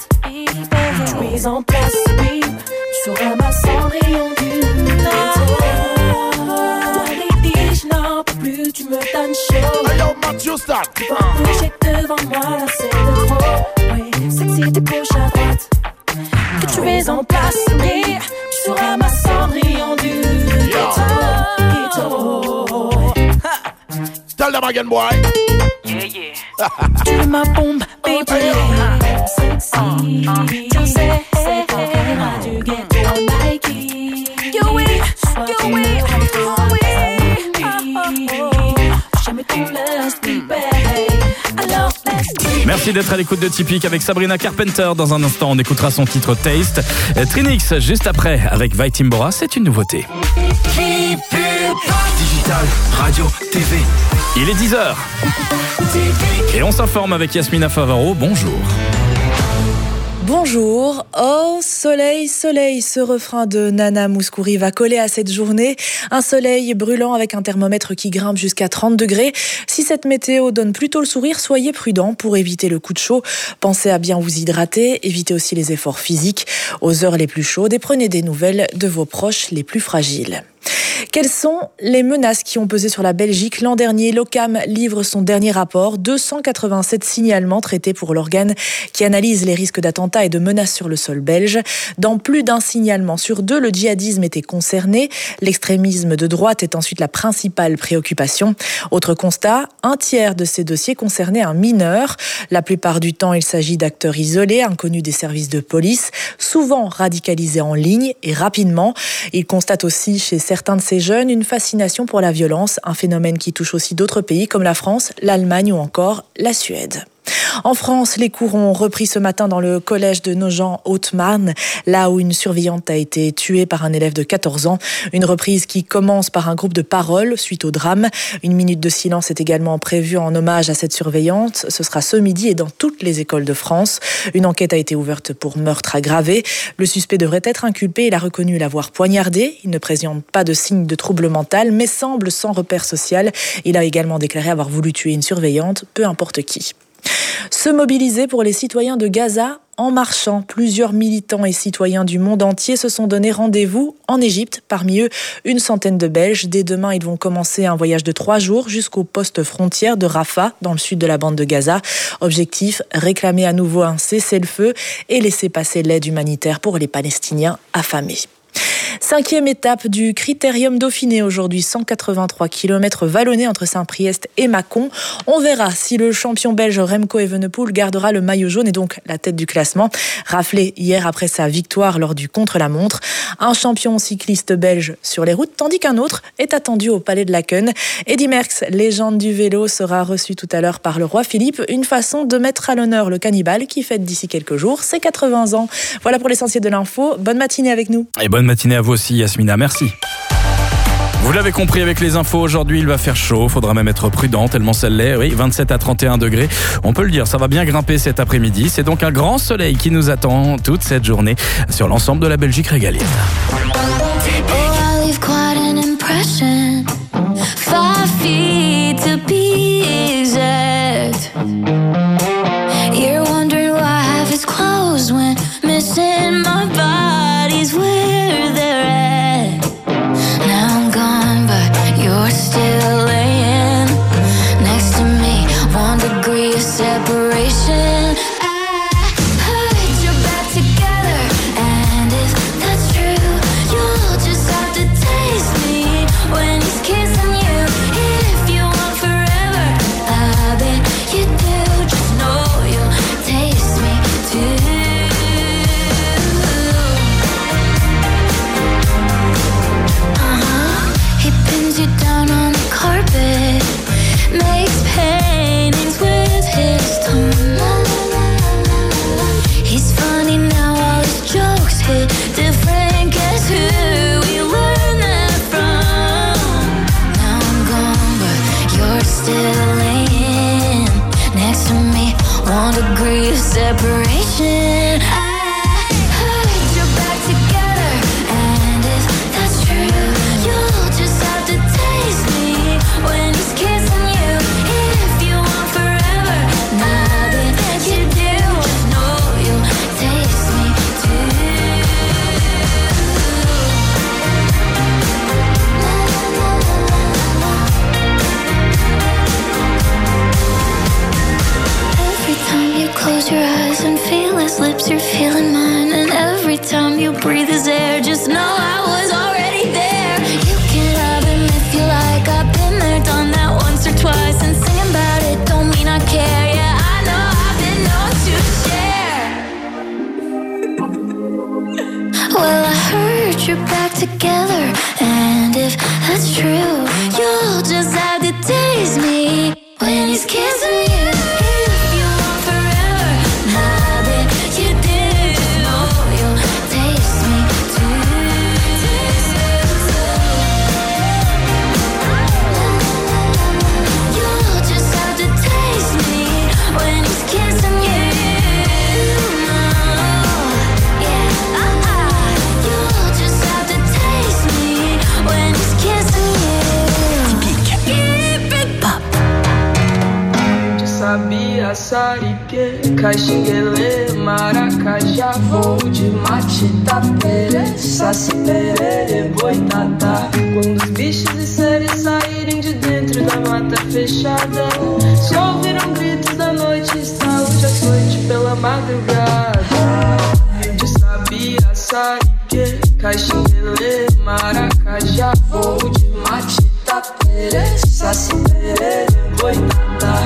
Tu es en place, oui. Tu seras ma cendrillon du ghetto. Lady, je n'en peux plus, tu me donnes chaud. Hey yo, Matthew, start. Tu vas bouger devant moi, là c'est de trop. Oui, sexy de gauche à droite. Que tu es en place, oui. Tu seras ma cendrillon du ghetto. Tell them again, boy. Yeah. Tu es ma bombe, baby. Sexy. Tu sais, c'est ton frère du ghetto Nike. You oui, you oui, jamais ton laisse baby. Alors let's. Merci d'être à l'écoute de Typique avec Sabrina Carpenter. Dans un instant, on écoutera son titre Taste. Trinix, juste après, avec Vi Timbora, c'est une nouveauté. Digital, radio, TV. Il est 10h. Et on s'informe avec Yasmina Favaro. Bonjour. Bonjour, oh soleil, soleil, ce refrain de Nana Mouskouri va coller à cette journée. Un soleil brûlant avec un thermomètre qui grimpe jusqu'à 30 degrés. Si cette météo donne plutôt le sourire, soyez prudents pour éviter le coup de chaud. Pensez à bien vous hydrater, évitez aussi les efforts physiques aux heures les plus chaudes et prenez des nouvelles de vos proches les plus fragiles. Quelles sont les menaces qui ont pesé sur la Belgique l'an dernier? L'OCAM livre son dernier rapport. 287 signalements traités pour l'organe qui analyse les risques d'attentats et de menaces sur le sol belge. Dans plus d'un signalement sur deux, le djihadisme était concerné. L'extrémisme de droite est ensuite la principale préoccupation. Autre constat, un tiers de ces dossiers concernaient un mineur. La plupart du temps, il s'agit d'acteurs isolés, inconnus des services de police, souvent radicalisés en ligne et rapidement. Il constate aussi chez certains de ces jeunes une fascination pour la violence, un phénomène qui touche aussi d'autres pays comme la France, l'Allemagne ou encore la Suède. En France, les cours ont repris ce matin dans le collège de Nogent-Haute-Marne, là où une surveillante a été tuée par un élève de 14 ans. Une reprise qui commence par un groupe de paroles suite au drame. Une minute de silence est également prévue en hommage à cette surveillante. Ce sera ce midi et dans toutes les écoles de France. Une enquête a été ouverte pour meurtre aggravé. Le suspect devrait être inculpé. Il a reconnu l'avoir poignardé. Il ne présente pas de signe de trouble mental, mais semble sans repère social. Il a également déclaré avoir voulu tuer une surveillante, peu importe qui. Se mobiliser pour les citoyens de Gaza en marchant. Plusieurs militants et citoyens du monde entier se sont donné rendez-vous en Égypte. Parmi eux, une centaine de Belges. Dès demain, ils vont commencer un voyage de 3 jours jusqu'au poste frontière de Rafah, dans le sud de la bande de Gaza. Objectif, réclamer à nouveau un cessez-le-feu et laisser passer l'aide humanitaire pour les Palestiniens affamés. 5e étape du Critérium Dauphiné aujourd'hui, 183 km vallonnés entre Saint-Priest et Mâcon. On verra si le champion belge Remco Evenepoel gardera le maillot jaune et donc la tête du classement. Raflé hier après sa victoire lors du contre-la-montre. Un champion cycliste belge sur les routes, tandis qu'un autre est attendu au Palais de Laken. Eddy Merckx, légende du vélo, sera reçu tout à l'heure par le roi Philippe. Une façon de mettre à l'honneur le cannibale qui fête d'ici quelques jours ses 80 ans. Voilà pour l'essentiel de l'info. Bonne matinée avec nous. Et bonne matinée à vous aussi, Yasmina. Merci. Vous l'avez compris avec les infos, aujourd'hui il va faire chaud, faudra même être prudent tellement ça l'est, oui, 27 à 31 degrés, on peut le dire, ça va bien grimper cet après-midi, c'est donc un grand soleil qui nous attend toute cette journée sur l'ensemble de la Belgique régalienne. You'll his lips, you're feeling mine. And every time you breathe his air, just know I was already there. You can love him if you like. I've been there, done that once or twice. And singing about it don't mean I care. Yeah, I know I've been known to share. Well, I heard you're back together, and if that's true, you'll just have to taste me when he's kissing you. If you want forever, now that you do, you'll taste me too. You'll just have to taste me when he's kissing you. You'll just have to taste me when he's kissing you. Sabia, saripê, caxinguelê, maracajá, voo de mate, tapere, saci, perere, boitatá. Quando os bichos e seres saírem de dentro da mata fechada, se ouviram gritos da noite, estalo de açoite pela madrugada. De sabia, saripê, caxinguelê, maracajá, voo de mate, tapere, saci, perere, boitatá.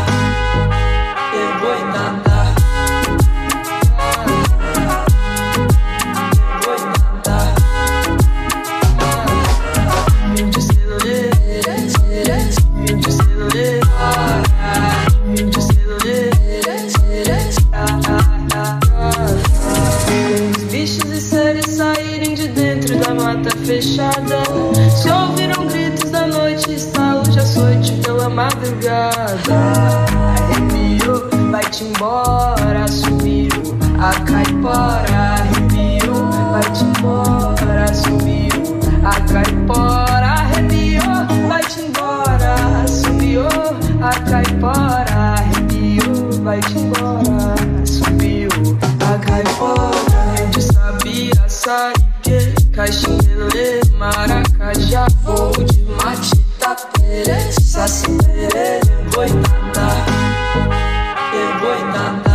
Fechada, se ouviram gritos da noite, estalo de açoite pela madrugada. Arrepiou, vai-te embora, sumiu a caipora. Arrepiou, vai-te embora, sumiu a caipora. Arrepiou, vai-te embora, sumiu a caipora. Arrepiou, vai-te embora, sumiu a caipora. Eu sabia, saripê, caxinguelê, maracajá, voo de mate, tapere, saci, perere, boitatá, boitatá.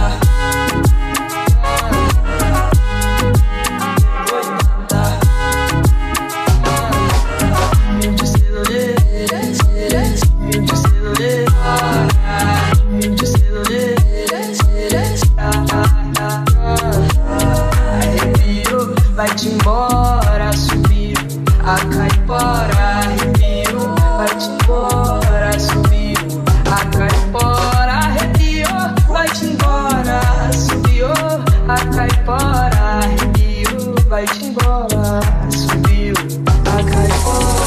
Vai-te embora, subiu a caipora. Arrepiou, vai-te embora, subiu a caipora. Arrepiou, vai-te embora, subiu a caipora. Arrepiou, vai-te embora, subiu a caipora.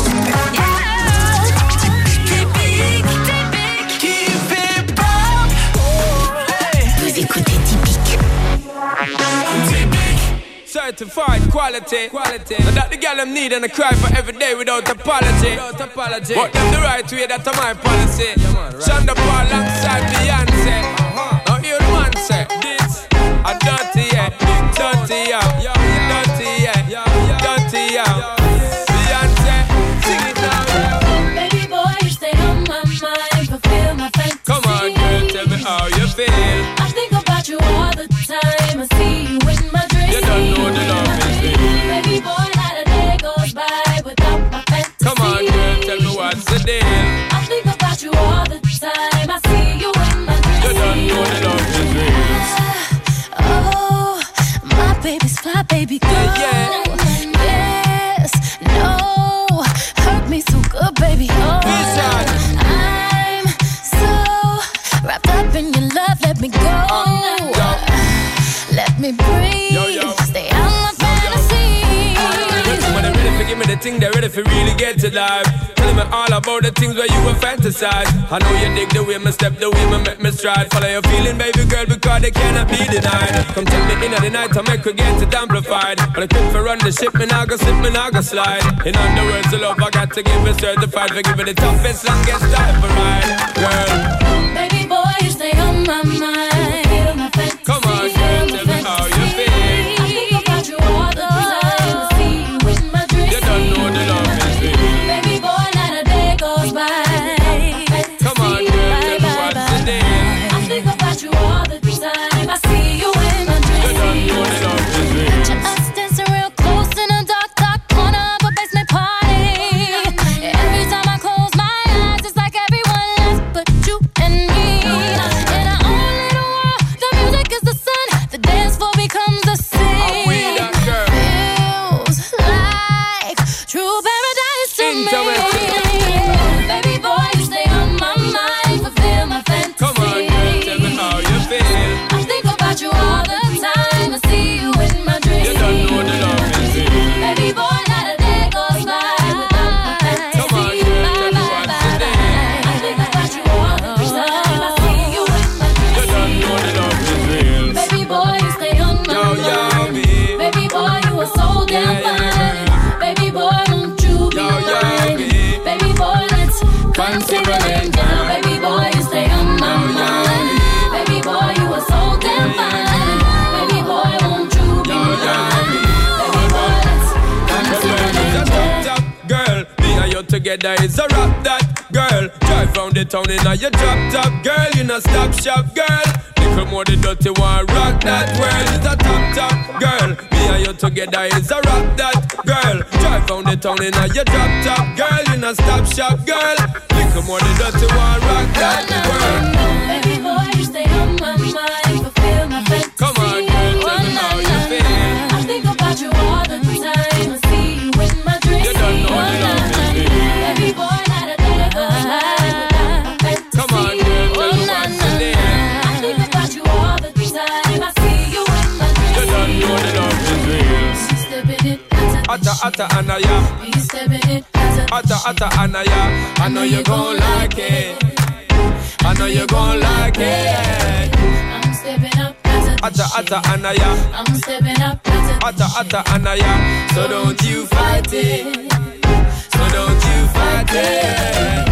Vous écoutez Typique. Certified quality. Now that the girl them need and I cry for every day without apology. But them the right way, that's my policy. Shonda Paul alongside Beyonce. Now you the man say this a dirty yeah, dirty yeah, dirty yeah, dirty yeah. Beyonce, sing it now. Baby boy, you stay on my mind, fulfill my fantasy. Come on, girl, tell me how you feel. I think about you all the time. I see you in my dreams. You don't know the love is real. Baby boy, not a day goes by without my fantasy. Come on, girl, tell me what's the deal. I think about you all the time. I see you in my dreams. You don't know the love is real. Oh, my baby's fly, baby girl. Yeah. Yes, no, hurt me so good, baby. Oh, I'm so wrapped up in your love. Let me go. Let me breathe. Stay out my fantasy. When they're ready for give me the thing, they're ready for really get to life. Telling me all about the things where you were fantasize. I know you dig the way me step, the way me make me stride. Follow your feeling, baby girl, because they cannot be denied. Come take me in at the night, I make her get it amplified. But I quit for run the ship, me now go slip, me now go slide. In other words, the love I got to give it certified. For giving the toughest, longest time for ride. Girl, baby boy, you stay on my mind. Feel my fantasy. Come on, girl, tell me how you feel. I think about you all the time. I see you in my dreams. You don't know the love is real. Baby boy, not a day goes by. Come on, girl, tell me what's the deal. I think about you all the time. I see you in my dreams. You don't together is a rap that girl. Drive round the town in a your drop top girl. You no stop shop girl. Little more the dirty one rock that world is a top girl. Me and you together is a rap that girl. Drive round the town in a your drop top girl. You no stop shop girl. Little more the dirty one rock that world. Baby boy, you stay on my mind. Fulfill my fantasy. Come on, girl, tell me how you feel. I think about you all the time. I see you in my dreams. You don't know the love is real. Baby boy, not a day goes by without my fantasy. Come on, girl, tell me what's your name. I think about you all the time. I see you in my dreams. You don't know the love is real. Stepping it, Atta Anaya. you stepping it, Atta Anaya. I know you gon' like it. I know you gon' like it. I'm stepping up, Atta Anaya. I'm stepping up, Atta Anaya. So don't you fight it. So don't you fight it.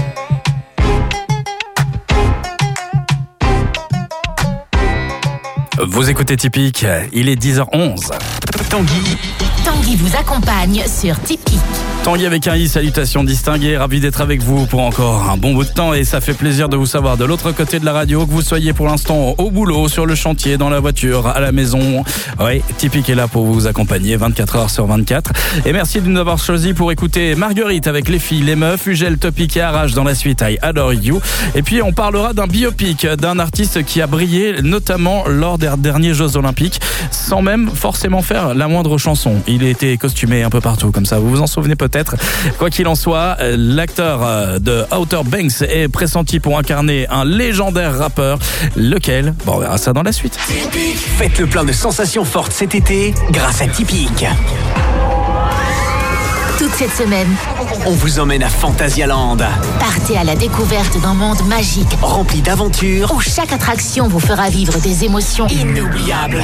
Vous écoutez Typique, il est 10h11. Tanguy vous accompagne sur Tipeee. Tanguy avec un i, salutations distinguées, ravi d'être avec vous pour encore un bon bout de temps et ça fait plaisir de vous savoir de l'autre côté de la radio, que vous soyez pour l'instant au boulot, sur le chantier, dans la voiture, à la maison. Oui, Typique est là pour vous accompagner 24h sur 24. Et merci de nous avoir choisi pour écouter Marguerite avec les filles, les meufs, Ugel, Topic et Arrache dans la suite I Adore You. Et puis on parlera d'un biopic, d'un artiste qui a brillé notamment lors des derniers Jeux Olympiques, sans même forcément faire la moindre chanson. Il était costumé un peu partout comme ça, vous vous en souvenez peut-être. Quoi qu'il en soit, l'acteur de Outer Banks est pressenti pour incarner un légendaire rappeur. Lequel ? Bon, on verra ça dans la suite. Faites le plein de sensations fortes cet été grâce à Typique. Toute cette semaine, On vous emmène à Fantasyland, partez à la découverte d'un monde magique rempli d'aventures où chaque attraction vous fera vivre des émotions inoubliables.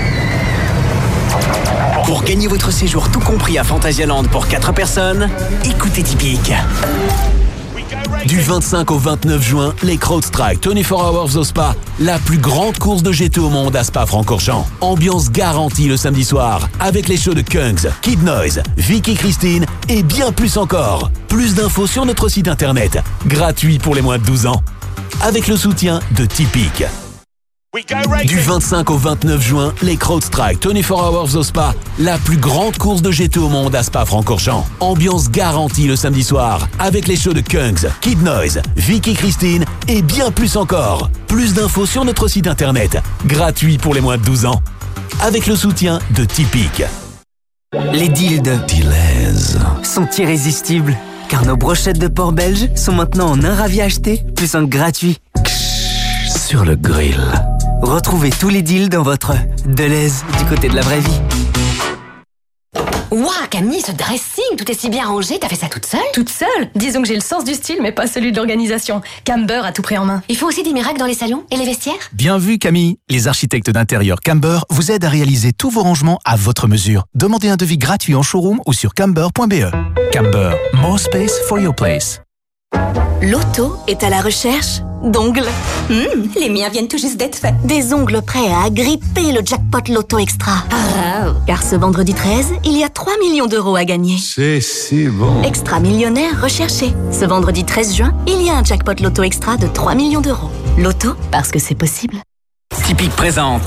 Pour gagner votre séjour tout compris à Fantasyland pour 4 personnes, écoutez Typique. Du 25 au 29 juin, les CrowdStrike 24 Hours au Spa, la plus grande course de GT au monde à Spa-Francorchamps. Ambiance garantie le samedi soir, avec les shows de Kungs, Kid Noise, Vicky Christine et bien plus encore. Plus d'infos sur notre site internet, gratuit pour les moins de 12 ans. Avec le soutien de Typique. Du 25 au 29 juin, les CrowdStrike 24 Hours au Spa, la plus grande course de GT au monde à Spa-Francorchamps. Ambiance garantie le samedi soir, avec les shows de Kungs, Kid Noise, Vicky Christine et bien plus encore. Plus d'infos sur notre site internet, gratuit pour les moins de 12 ans. Avec le soutien de Typique. Les deals de Deleuze sont irrésistibles, car nos brochettes de porc belge sont maintenant en un ravi acheté, plus un gratuit. Sur le grill. Retrouvez tous les deals dans votre Deleuze du côté de la vraie vie. Ouah, Camille, ce dressing, tout est si bien rangé, t'as fait ça toute seule ? Toute seule ? Disons que j'ai le sens du style, mais pas celui de l'organisation. Camber a tout pris en main. Il faut aussi des miracles dans les salons et les vestiaires ? Bien vu, Camille. Les architectes d'intérieur Camber vous aident à réaliser tous vos rangements à votre mesure. Demandez un devis gratuit en showroom ou sur camber.be. Camber, more space for your place. L'auto est à la recherche d'ongles. Les miens viennent tout juste d'être faits. Des ongles prêts à agripper le jackpot Loto Extra. Car ce vendredi 13, il y a 3 millions d'euros à gagner. C'est si bon. Extra millionnaire recherché. Ce vendredi 13 juin, il y a un jackpot Loto Extra de 3 millions d'euros. Loto, parce que c'est possible. Typique présente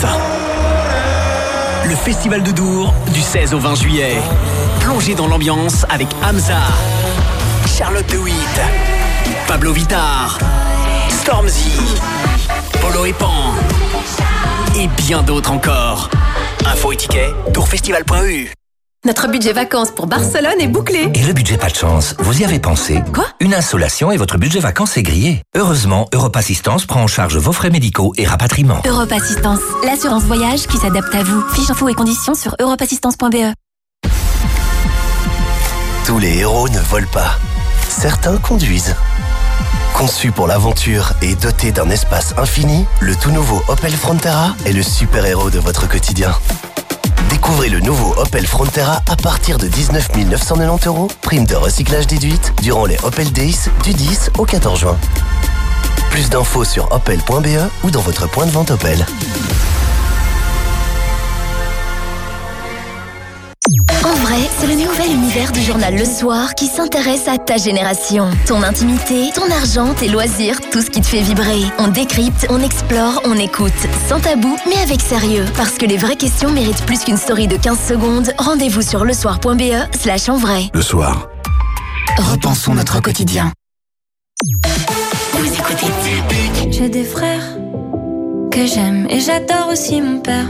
le Festival de Dour du 16 au 20 juillet. Plongez dans l'ambiance avec Hamza, Charlotte de Witt, Pablo Vittar, Stormzy, Polo et Pan et bien d'autres encore. Infos et tickets, tourfestival.eu. Notre budget vacances pour Barcelone est bouclé. Et le budget pas de chance, vous y avez pensé ? Quoi ? Une insolation et votre budget vacances est grillé. Heureusement, Europe Assistance prend en charge vos frais médicaux et rapatriement. Europe Assistance, l'assurance voyage qui s'adapte à vous. Fiche infos et conditions sur europeassistance.be. Tous les héros ne volent pas. Certains conduisent. Conçu pour l'aventure et doté d'un espace infini, le tout nouveau Opel Frontera est le super-héros de votre quotidien. Découvrez le nouveau Opel Frontera à partir de 19 990 €, prime de recyclage déduite, durant les Opel Days du 10 au 14 juin. Plus d'infos sur opel.be ou dans votre point de vente Opel. En vrai, c'est le nouvel univers du journal Le Soir qui s'intéresse à ta génération. Ton intimité, ton argent, tes loisirs, tout ce qui te fait vibrer. On décrypte, on explore, on écoute. Sans tabou, mais avec sérieux. Parce que les vraies questions méritent plus qu'une story de 15 secondes. Rendez-vous sur lesoir.be/envrai. Le Soir. Repensons notre quotidien. Vous écoutez Typique. J'ai des frères que j'aime et j'adore aussi mon père.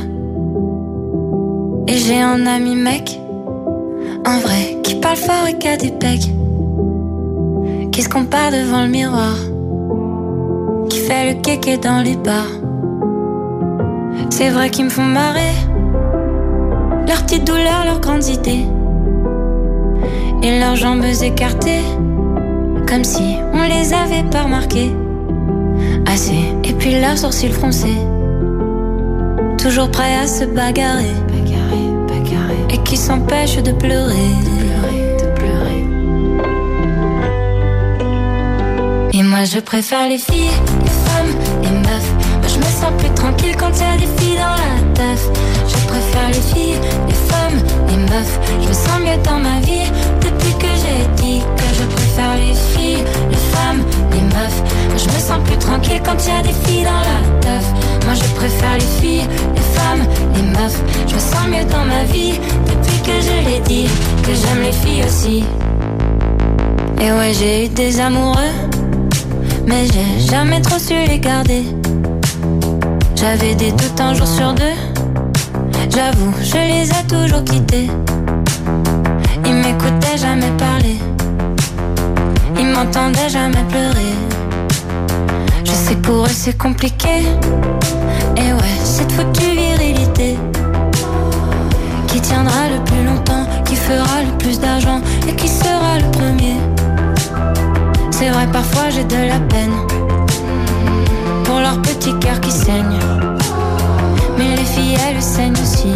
Et j'ai un ami mec, un vrai, qui parle fort et qui a des pecs, qui se compare devant le miroir, qui fait le kéké dans les bars. C'est vrai qu'ils me font marrer, leurs petites douleurs, leurs grandes idées, et leurs jambes écartées, comme si on les avait pas remarquées. Assez, et puis leurs sourcils froncés, toujours prêts à se bagarrer, et qui s'empêchent de pleurer. Et moi je préfère les filles, les femmes, les meufs. Moi je me sens plus tranquille quand y'a des filles dans la teuf. Je préfère les filles, les femmes, les meufs. Je me sens mieux dans ma vie depuis que j'ai dit que je préfère les filles, les femmes, les meufs. Moi je me sens plus tranquille quand y'a des filles dans la teuf. Moi je préfère les filles, les femmes, les meufs. Je me sens mieux dans ma vie depuis que je l'ai dit, que j'aime les filles aussi. Et ouais, j'ai eu des amoureux, mais j'ai jamais trop su les garder. J'avais des doutes un jour sur deux, j'avoue, je les ai toujours quittés. Ils m'écoutaient jamais parler, ils m'entendaient jamais pleurer. Je sais que pour eux c'est compliqué, et ouais, cette foutue virilité qui tiendra le plus longtemps, qui fera le plus d'argent et qui sera le premier. C'est vrai, parfois j'ai de la peine pour leur petit cœur qui saigne, mais les filles elles saignent aussi.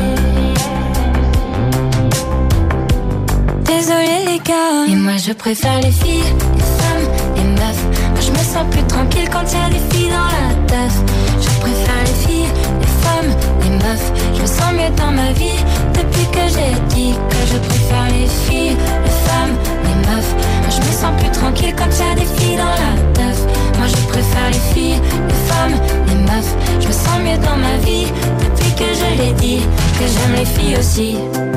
Désolée les gars, et moi je préfère les filles, les femmes, les meufs. Moi je me sens plus tranquille quand y'a des filles dans la teuf. Je préfère les filles, les femmes, les meufs. Je me sens mieux dans ma vie depuis que j'ai dit que je préfère les filles, les femmes, les meufs. Moi je me sens plus tranquille quand y'a des filles dans la teuf. Moi je préfère les filles, les femmes, les meufs. Je me sens mieux dans ma vie depuis que je l'ai dit, que j'aime les filles aussi.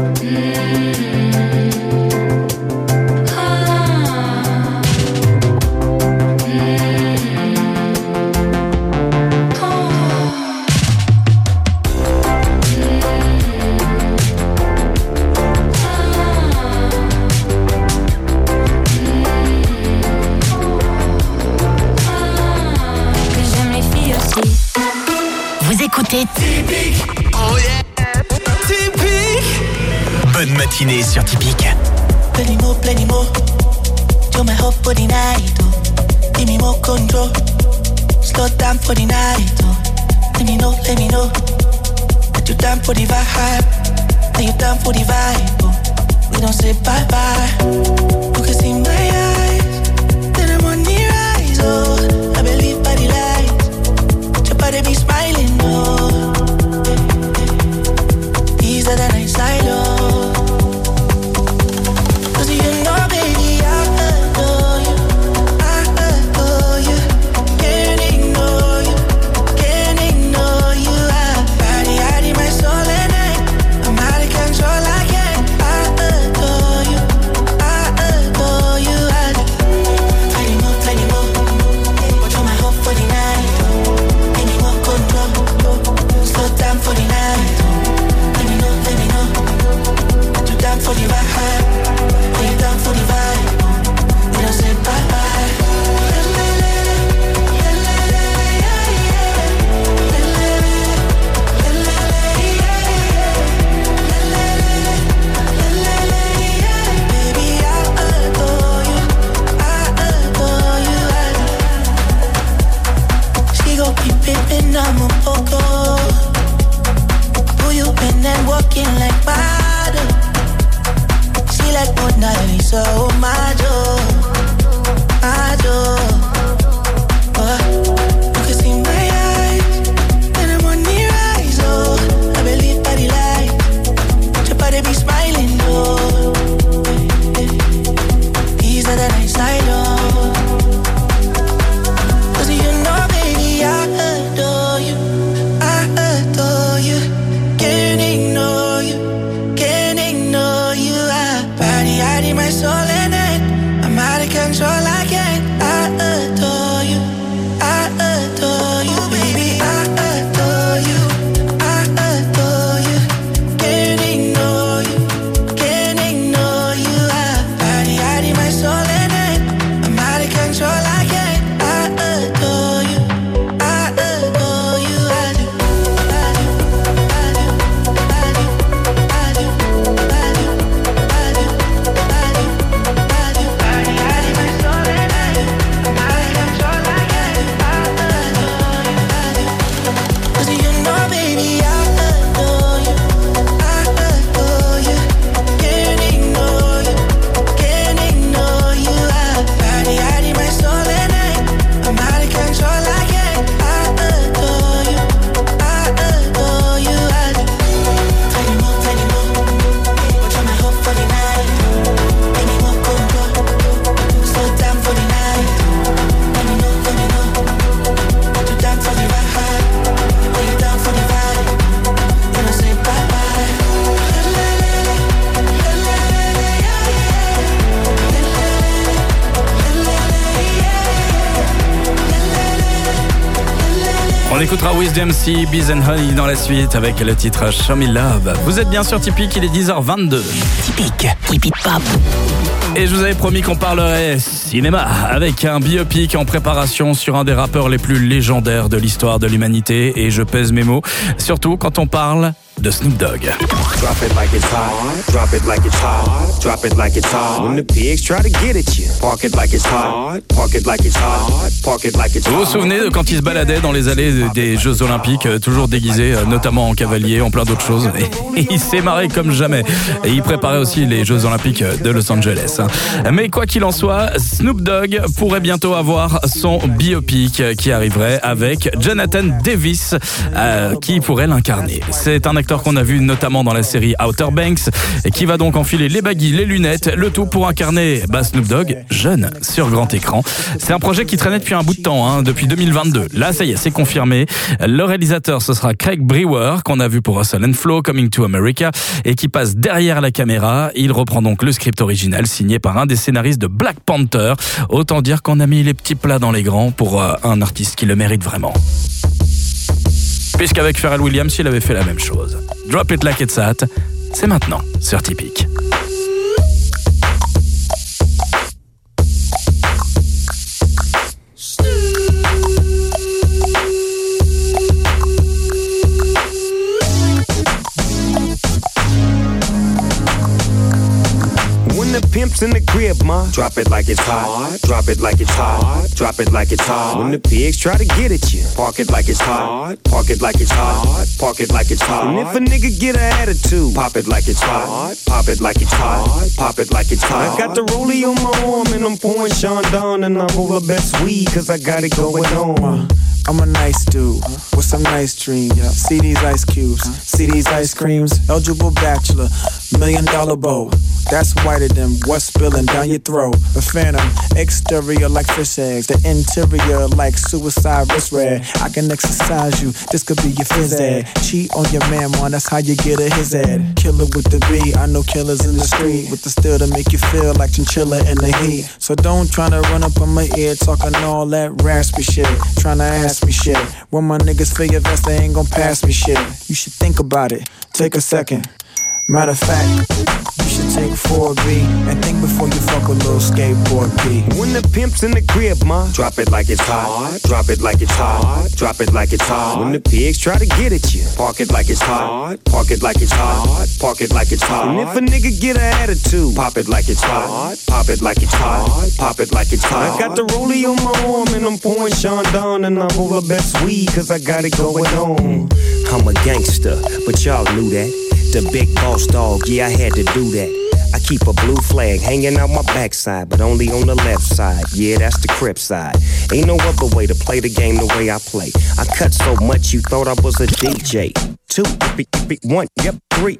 Écoutez Typique. Oh yeah. Typique. Bonne matinée sur Typique. Plenty more, you're my hope for the night, oh. Give me more control, slow down for the night, oh. Let me know, that you down for the vibe, that you down for the vibe, oh. We don't say bye-bye, you can see my eyes, then I'm on the rise, oh. I believe by the light, your body be smiling, oh. These are the nights I love. Smiling, oh. écoutera Wiz MC, Bees and Honey dans la suite avec le titre Show Me Love. Vous êtes bien sur Typique, il est 10h22. Typique Pop. Et je vous avais promis qu'on parlerait cinéma avec un biopic en préparation sur un des rappeurs les plus légendaires de l'histoire de l'humanité. Et je pèse mes mots, surtout quand on parle de Snoop Dogg. Drop it like it's hot, drop it like it's hot, drop it like it's hot. When the pigs try to get at you, park it like it's hot, park it like it's hot, park it like it's hot. Vous vous souvenez de quand il se baladait dans les allées des Jeux Olympiques, toujours déguisé, notamment en cavalier, en plein d'autres choses. Et il s'est marré comme jamais. Et il préparait aussi les Jeux Olympiques de Los Angeles. Mais quoi qu'il en soit, Snoop Dogg pourrait bientôt avoir son biopic qui arriverait avec Jonathan Davis qui pourrait l'incarner. C'est un acteur qu'on a vu notamment dans la série Outer Banks et qui va donc enfiler les baguilles, les lunettes, le tout pour incarner Snoop Dogg jeune sur grand écran. C'est un projet qui traînait depuis un bout de temps, depuis 2022. Là, ça y est, c'est confirmé. Le réalisateur, ce sera Craig Brewer, qu'on a vu pour Hustle and Flow, Coming to America, et qui passe derrière la caméra. Il reprend donc le script original signé par un des scénaristes de Black Panther. Autant dire qu'on a mis les petits plats dans les grands pour un artiste qui le mérite vraiment. Puisqu'avec Pharrell Williams, il avait fait la même chose. Drop It Like It's Hot, c'est maintenant sur Typique. Pimps in the crib, ma. Drop it like it's hot. Drop it like it's hot. Drop it like it's hot. When the pigs try to get at you, park it like it's hot. Park it like it's hot. Park it like it's hot. And if a nigga get an attitude, pop it like it's hot. Pop it like it's hot. Pop it like it's hot. I got the rollie on my arm and I'm pouring Sean Don and I roll the best weed cause I got it going on. I'm a nice dude with some nice dreams. See these ice cubes, see these ice creams. Eligible bachelor, $1 million bow. That's whiter than what's spilling down your throat. The phantom, exterior like fish eggs, the interior like suicide wrist red. I can exercise you, this could be your phys ed. Cheat on your man, man, that's how you get a his ed. Killer with the B, I know killers in the street with the steel to make you feel like chinchilla in the heat. So don't tryna run up on my ear talking all that raspy shit, tryna ask me shit. When my niggas feel your vest, they ain't gon' pass me shit. You should think about it, take a second. Matter of fact, you should take 4B and think before you fuck a little skateboard P. When the pimp's in the crib, ma, drop it like it's hot. Drop it like it's hot. Drop it like it's hot. When the pigs try to get at you, park it like it's hot. Park it like it's hot. Park it like it's hot. And if a nigga get an attitude, pop it like it's hot. Pop it like it's hot. Pop it like it's hot. I got the rollie on my arm and I'm pouring Sean Don and I roll the best weed cause I got it going on. I'm a gangster, but y'all knew that. The big boss dog, yeah, I had to do that. I keep a blue flag hanging out my backside, but only on the left side. Yeah, that's the Crip side. Ain't no other way to play the game the way I play. I cut so much you thought I was a DJ. 2, 1, yep, 3.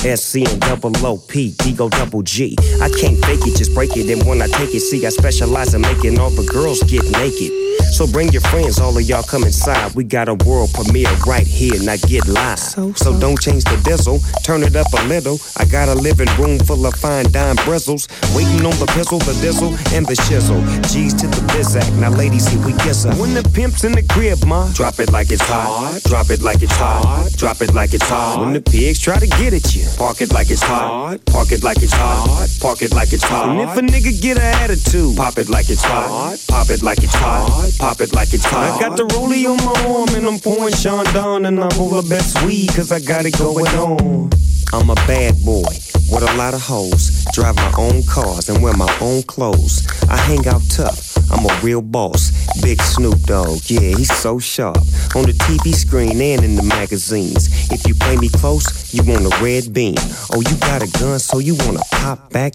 SCN-double-O-P, D-Go double G. I can't fake it, just break it. And when I take it, see, I specialize in making all the girls get naked. So bring your friends, all of y'all come inside. We got a world premiere right here, now get live. So don't change the diesel, turn it up a little. I got a living room full of fine dime bristles. Waiting on the pistol, the diesel, and the shizzle. G's to the bizac, now ladies, here we kiss her. When the pimp's in the crib, ma, drop it like it's hot. Drop it like it's hot. Drop it like it's hot. When the pigs try to get at you, park it like it's hot. Park it like it's hot. Park it like it's hot. And if a nigga get an attitude, pop it like it's hot. Pop it like it's hot. Pop it like it's hot. I got the rollie on my arm and I'm pouring Sean Don and I roll the best weed cause I got it going on. I'm a bad boy with a lot of hoes. Drive my own cars and wear my own clothes. I hang out tough. I'm a real boss. Big Snoop Dogg, yeah, he's so sharp. On the TV screen and in the magazines. If you play me close, you want a red beam. Oh, you got a gun, so you wanna pop back?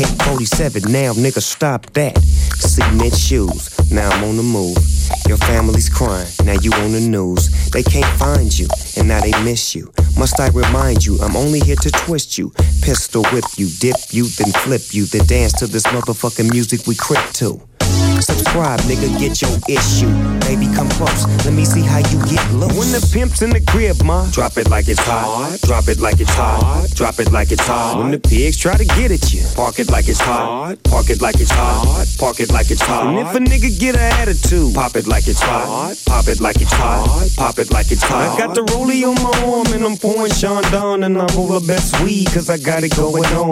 AK-47, now nigga, stop that. Cement shoes, now I'm on the move. Your family's crying, now you on the news. They can't find you, and now they miss you. Must I remind you, I'm only here to twist you. Pistol whip you, dip you, then flip you. Then dance to this motherfucking music we crip to. subscribe, nigga, get your issue. Baby, come close, let me see how you get loose. When the pimp's in the crib, ma, drop it like it's hot. Drop it like it's hot. Drop it like it's hot. When the pigs try to get at you, park it like it's hot. Park it like it's hot. Park it like it's hot. And if a nigga get an attitude, pop it like it's hot. Pop it like it's hot. Pop it like it's hot. I got the rollie on my arm and I'm pouring Sean Don, and I roll the best weed cause I got it going on.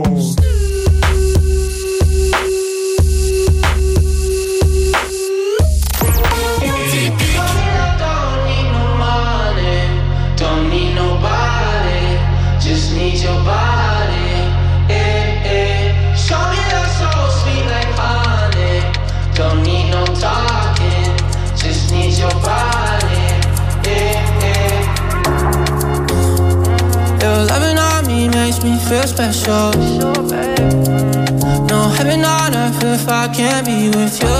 Don't need nobody, just need your body. Show me that soul sweet like honey. Don't need no talking, just need your body. Your loving on me makes me feel special. No heaven on earth if I can't be with you.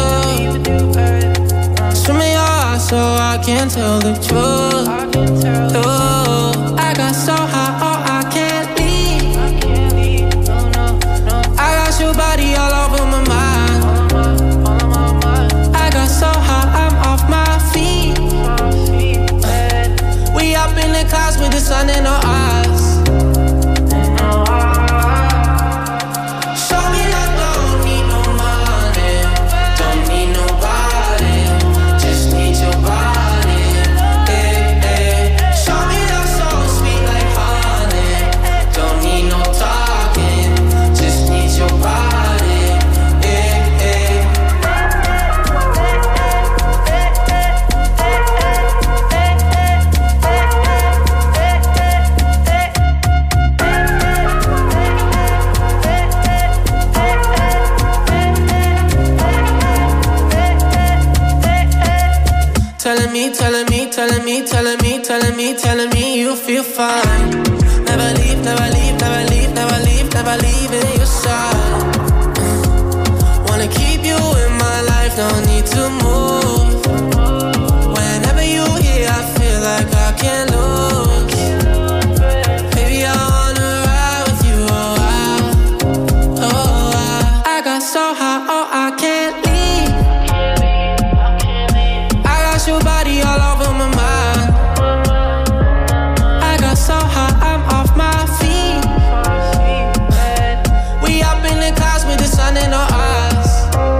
Swim in your eyes so I can tell the truth. I got so high, oh I can't leave. I got your body all over my mind. I got so high, I'm off my feet. We up in the clouds with the sun in our eyes. Show me that don't need no money, don't need nobody, just need your body. Show me that soul sweet like honey. Don't need no talking, just need your body. Telling me you feel fine. Never leave, never leave, never leave, never leave, never leave in your side. Wanna keep you in my life, no need to move. Whenever you here, I feel like I can't lose. Baby, I wanna ride with you, I got so high, oh I can't leave. I got your body all over my mind. So high, I'm off my feet. We up in the clouds with the sun in our eyes.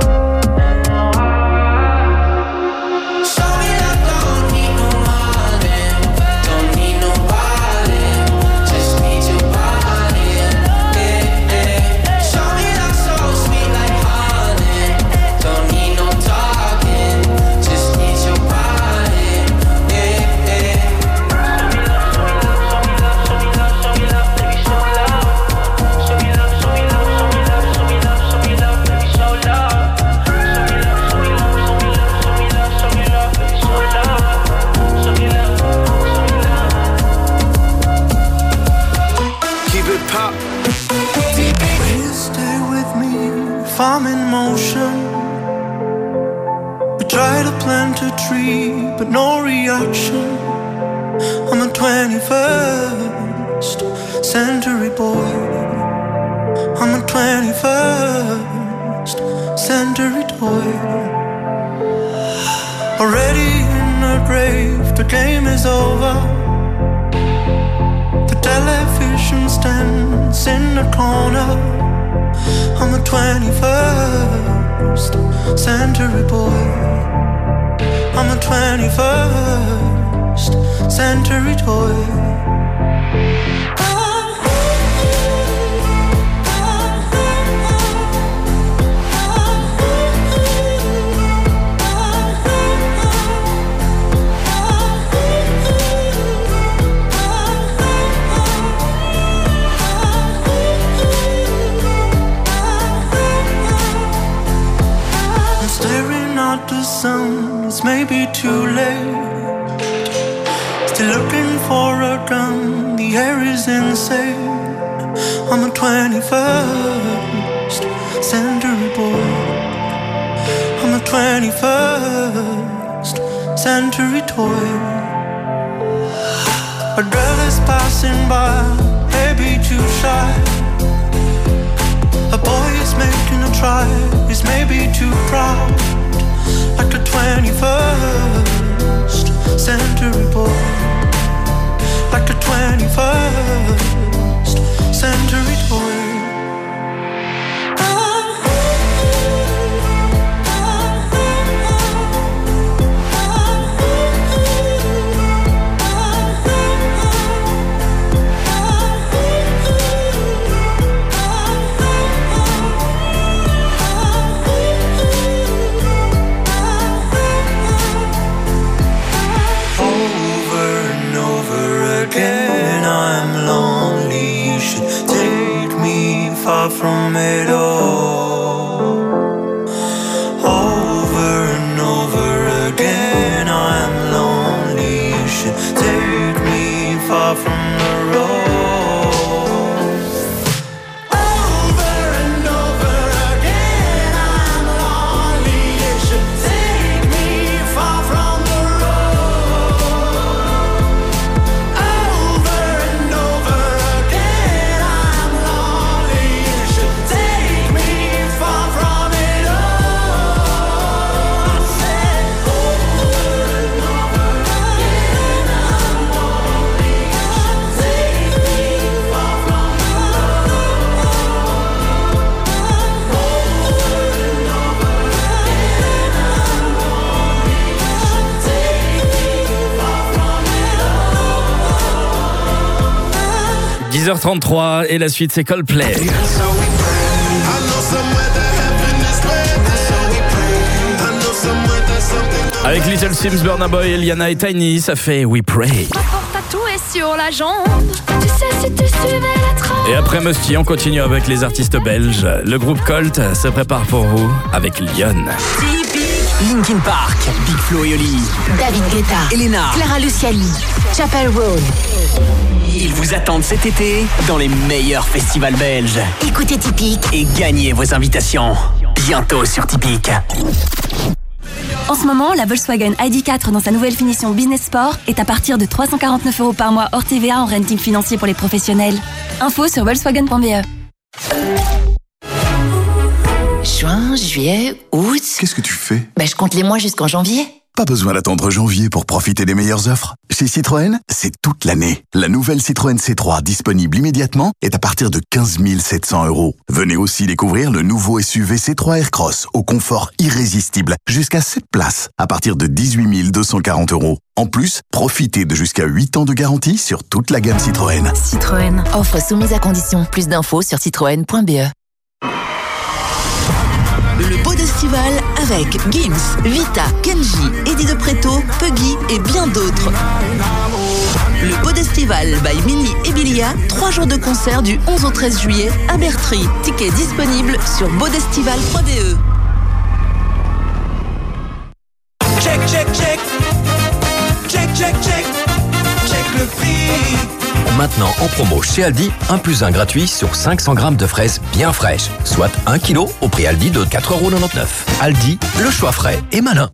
Show me that don't need no money, don't need nobody, just need your body. Show me that soul sweet like honey. Don't need no talking, just need your body. If I'm in motion, we try to plant a tree, but no reaction. I'm a 21st century boy. I'm a 21st century toy. Already in a grave, the game is over. The television stands in the corner. I'm a 21st century boy. I'm a 21st century toy. The sun, it's maybe too late. Still looking for a gun, the air is insane. I'm a 21st century boy. I'm a 21st century toy. A girl is passing by, maybe too shy. A boy is making a try, he's maybe too proud. 6h33 et la suite c'est Coldplay. Avec Little Sims, Burna Boy, Eliana et Tiny, ça fait We Pray. Ma porte à tout est sur la jambe. Tu sais si tu suivais la trame. Et après Musty, on continue avec les artistes belges. Le groupe Colt se prépare pour vous avec Lyon. Linkin Park, Big Flo et Oli, David Guetta, Elena, Clara Luciani, Chapel Road. Ils vous attendent cet été dans les meilleurs festivals belges. Écoutez Typique et gagnez vos invitations. Bientôt sur Typique. En ce moment, la Volkswagen ID4 dans sa nouvelle finition Business Sport est à partir de 349 € par mois hors TVA en renting financier pour les professionnels. Info sur volkswagen.be. Juin, juillet, août. Qu'est-ce que tu fais ? Je compte les mois jusqu'en janvier. Pas besoin d'attendre janvier pour profiter des meilleures offres. Chez Citroën, c'est toute l'année. La nouvelle Citroën C3 disponible immédiatement est à partir de 15 700 €. Venez aussi découvrir le nouveau SUV C3 Aircross au confort irrésistible, jusqu'à 7 places, à partir de 18 240 €. En plus, profitez de jusqu'à 8 ans de garantie sur toute la gamme Citroën. Citroën. Offre soumise à conditions. Plus d'infos sur citroën.be. Le Podestival avec Gims, Vita, Kenji, Eddie de Preto, Puggy et bien d'autres. Le Podestival by Mini et Bilia, 3 jours de concert du 11 au 13 juillet à Bertry. Tickets disponibles sur bodestival.be. Check, check, check. Check, check, check. Check le prix. Maintenant en promo chez Aldi, 1 + 1 gratuit sur 500 grammes de fraises bien fraîches, soit 1 kg au prix Aldi de 4,99 €. Aldi, le choix frais et malin.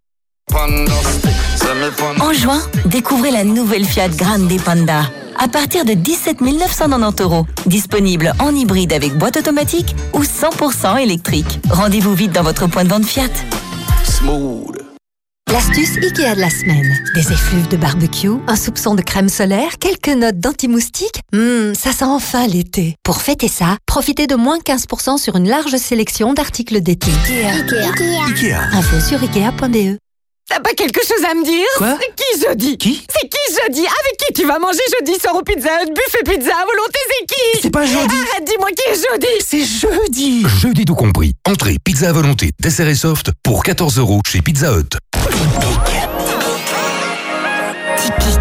En juin, découvrez la nouvelle Fiat Grande Panda. À partir de 17 990 €. Disponible en hybride avec boîte automatique ou 100% électrique. Rendez-vous vite dans votre point de vente Fiat. Smooth. L'astuce Ikea de la semaine. Des effluves de barbecue, un soupçon de crème solaire, quelques notes d'anti-moustique. Ça sent enfin l'été. Pour fêter ça, profitez de moins 15% sur une large sélection d'articles d'été. Ikea. Info sur Ikea.be. T'as pas quelque chose à me dire? Quoi? C'est qui jeudi? Qui? C'est qui jeudi? Avec qui tu vas manger jeudi? Sors au Pizza Hut, buffet pizza à volonté, c'est qui? C'est pas jeudi. Arrête, dis-moi qui est jeudi? C'est jeudi. Jeudi tout compris. Entrée, pizza à volonté, dessert et soft pour 14 € chez Pizza Hut. Typique.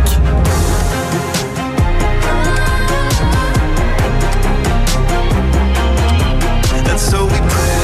And so we pray.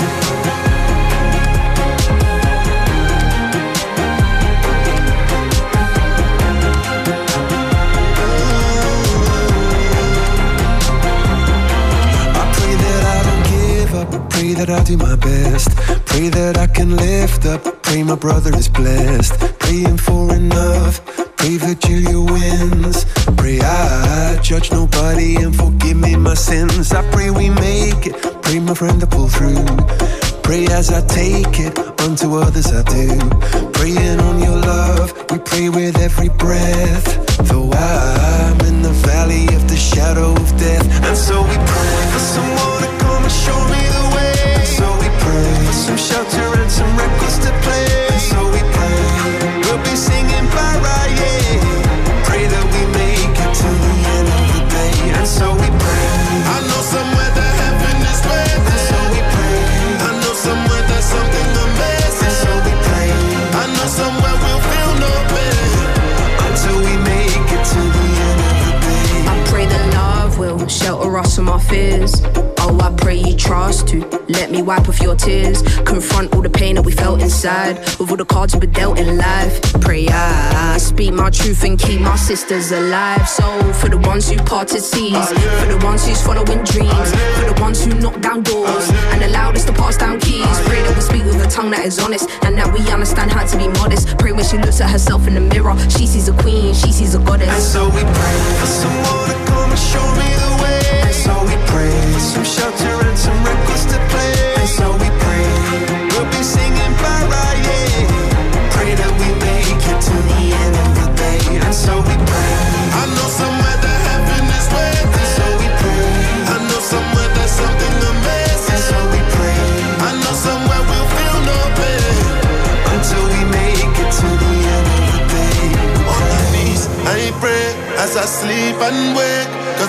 Pray that I do my best. Pray that I can lift up. Pray my brother is blessed. Praying for enough. Pray Virgilia wins. Pray I judge nobody and forgive me my sins. I pray we make it. Pray my friend to pull through. Pray as I take it, unto others I do. Praying on your love, we pray with every breath. Though I'm in the valley of the shadow of death. And so we pray for someone to come and show me the way. And so we pray for some shelter and some records to play. And so we pray, we'll be singing Pariah. Pray that we make it to the end of the day. And so we pray, I know somewhere that heaven is waiting. And so we pray, I know somewhere there's something amazing. And so we pray, I know somewhere we'll feel no pain until we make it to the end of the day. I pray that love will shelter us from our fears. Oh, I pray you trust to let me wipe off your tears. Confront all the pain that we felt inside with all the cards we were dealt in life. Pray I speak my truth and keep my sisters alive. So for the ones who parted seas, for the ones who's following dreams, for the ones who knock down doors and allowed us to pass down keys. Pray that we speak with a tongue that is honest and that we understand how to be modest. Pray when she looks at herself in the mirror, she sees a queen, she sees a goddess. And so we pray for someone to come and show me the way. And so we pray for some shelter and some records to play. And so we pray, we'll be singing Pariah. Pray that we make it to the end of the day. And so we pray, I know somewhere that heaven is waiting. And so we pray, I know somewhere there's something amazing. And so we pray, I know somewhere we'll feel no pain until we make it to the end of the day. On my knees, I pray as I sleep and wake. 'Cause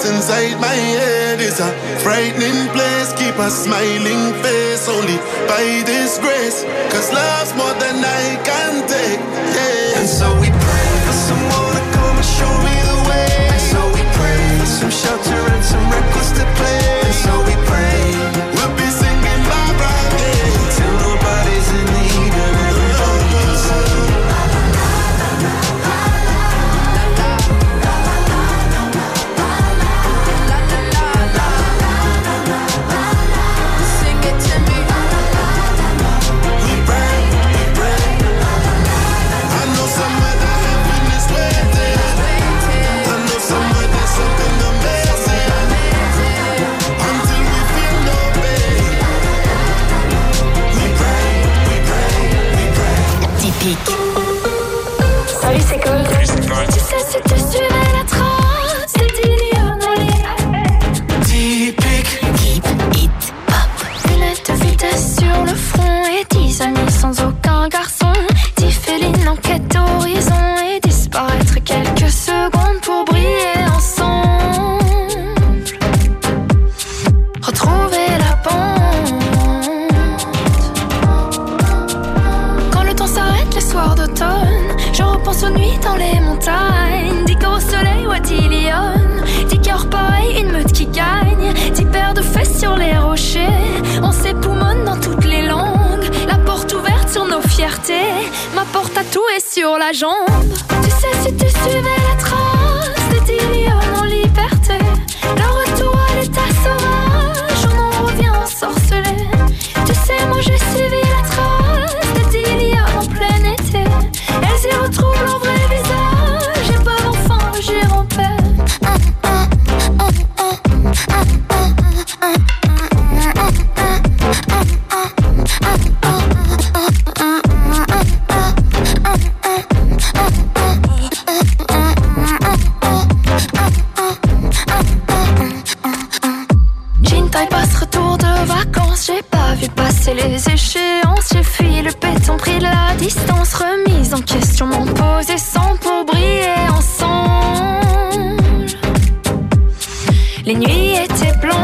what's inside my head is a frightening place. Keep a smiling face only by this grace. Cause love's more than I can take. Yeah. And so we pray for someone to come and show me the way. And so we pray for some shelter and some records to play. And so we pray we'll be singing Barbara Day till nobody's in need and everybody can sing. Sing it to me. We pray, we pray. I know somewhere that heaven is waiting. I know somewhere there's something amazing. Until we feel no pain. We pray, we pray, we pray. Typique. Salut, c'est Gold. Tu sais si tu suivais la trace des millions dans les Typique. Keep it pop. Lunettes de vitesse sur le front et 10 amis sans aucun garçon. 10 félines en quête d'horizon et disparaître quelques secondes pour briller ensemble. Retrouver la bande. Quand le temps s'arrête les soirs d'automne, je repense aux nuits dans les montagnes. 10 corps au soleil ou à 10 lions. 10 cœurs pareils, une meute qui gagne. 10 paires de fesses sur les rochers. On s'époumonne dans toutes les langues. La porte ouverte sur nos fiertés. Ma porte à tout est sur la jambe. Tu sais si tu suivais la trace des 10 lions en liberté. Le retour à l'état sauvage, on en revient ensorcelé. Tu sais moi j'ai suivi la trace des 10 lions en plein été. Elles y retrouvent leur vrai visage. J'ai pas d'enfant, j'ai rampé. Jean taille passe retour de vacances. J'ai pas vu passer les échéances. J'ai fui le béton, pris de la distance. Remise en question, m'en poser sans pour briller ensemble. Les nuits étaient blanches.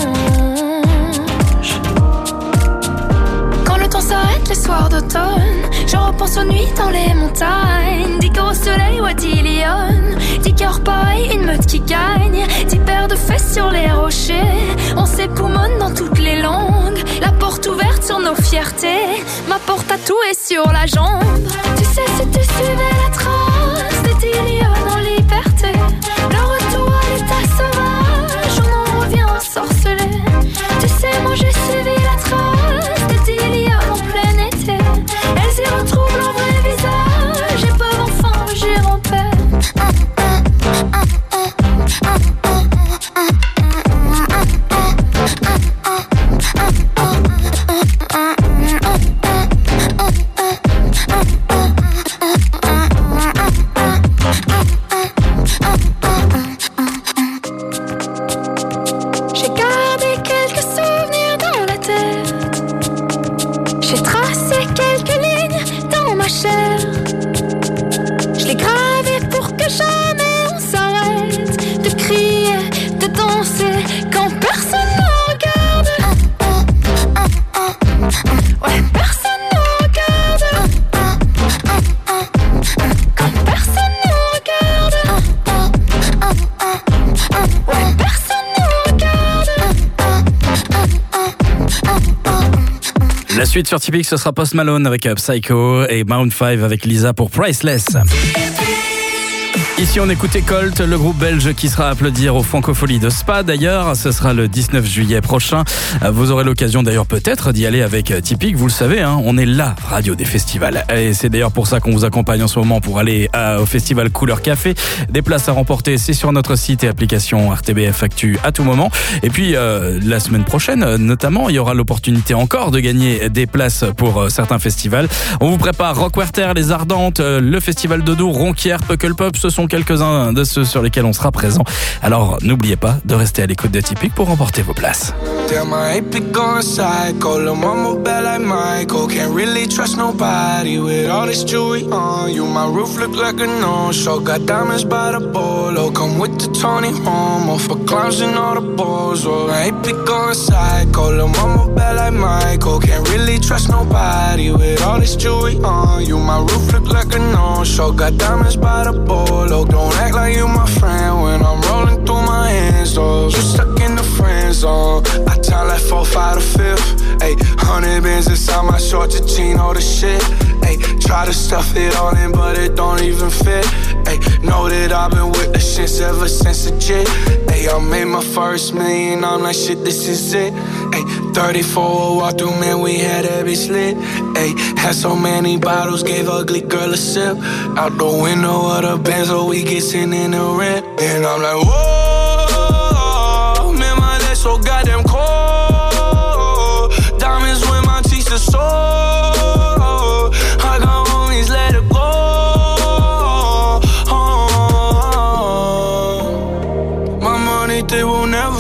Quand le temps s'arrête les soirs d'automne, je repense aux nuits dans les montagnes. 10 corps au soleil ou à 10 lions. 10 cœurs pareils, une meute qui gagne. 10 paires de fesses sur les rochers. On s'époumonne dans toutes les langues. La porte ouverte sur nos fiertés. Ma porte à tout est sur la jambe. Tu sais si tu suivais la trace des 10 lions en liberté. Le retour à l'état sauvage, on en revient ensorcelé. Tu sais moi j'ai suivi la trace des 10 lions en plein été. Elles y retrouvent leur vrai visage. J'ai pas d'enfant, j'ai rampé. J'ai gardé quelques souvenirs dans la tête. J'ai tracé quelques lignes dans ma chair. Je l'ai gravé pour que jamais on s'arrête de crier, de danser quand personne ne regarde. Ouais, personne ne regarde. Quand personne ne regarde. Ouais, personne ne regarde. La suite sur Typique, ce sera Post Malone avec Psycho et Maroon 5 avec Lisa pour Priceless. Ici, on écoutait Colt, le groupe belge qui sera à applaudir aux Francopholies de Spa. D'ailleurs, ce sera le 19 juillet prochain. Vous aurez l'occasion d'ailleurs peut-être d'y aller avec Typique. Vous le savez, hein, on est la radio des festivals. Et c'est d'ailleurs pour ça qu'on vous accompagne en ce moment pour aller au festival Couleur Café. Des places à remporter, c'est sur notre site et application RTBF Actu à tout moment. Et puis, la semaine prochaine, notamment, il y aura l'opportunité encore de gagner des places pour certains festivals. On vous prépare Rockwerter, Les Ardentes, le festival Dodo, Ronquière, Puckle Pop. Ce sont sont quelques-uns de ceux sur lesquels on sera présent. Alors n'oubliez pas de rester à l'écoute de Typique pour remporter vos places. Damn, I ain't be going psycho. Lil' mama bad like Michael. Can't really trust nobody with all this jewelry on you. My roof look like a no-show. Got diamonds by the bolo. Come with the Tony Homo for clowns and all the balls. Oh, I ain't be going psycho. Lil' mama bad like Michael. Can't really trust nobody with all this jewelry on you. My roof look like a no-show. Got diamonds by the bolo. Don't act like you my friend when I'm rolling through my hands. Oh, you stuck in the friend zone. I time like 4, 5 to 5th. Ayy, 100 bands inside my short to jean, all the shit. Ayy, try to stuff it all in, but it don't even fit. Ayy, know that I've been with the shits ever since the jit. Ayy, I made my first million, I'm like, shit, this is it. Ayy, 34 walk through, man, we had that bitch lit. Ayy, had so many bottles, gave ugly girl a sip. Out the window of the Benz, so we get sent in the rent. And I'm like, whoa, man, my legs so goddamn cold. Diamonds when my teeth are sore. I got homies, let it go. My money, they will never